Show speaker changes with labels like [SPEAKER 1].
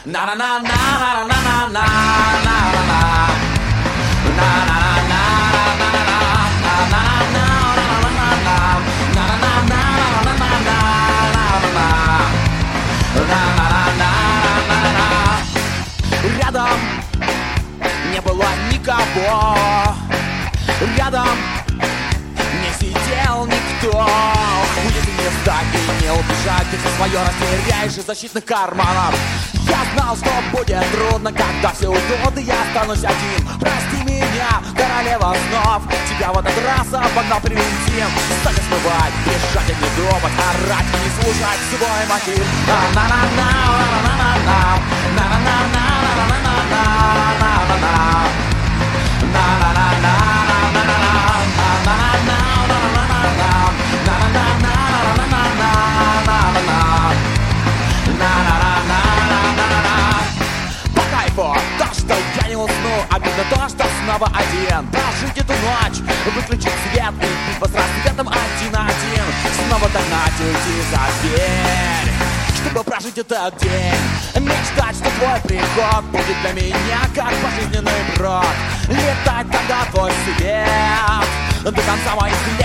[SPEAKER 1] Рядом не было никого, рядом не сидел никто. Будет места и не убежать, ты свое растеряешь из защитных карманов. Я знал, что будет трудно, когда все уйдут, и я останусь один. Прости меня, королева снов, тебя в этот раз обогнал превентив. Стали смывать, бежать и не думать, орать и не слушать свой мотив. То, что я не усну, обидно то, что снова один. Прожить эту ночь, выключить свет и битва с рассветом один на один. Снова догнать, уйти за дверь, чтобы прожить этот день. Мечтать, что твой приход будет для меня как пожизненный брод. Летать, когда твой свет до конца моих лет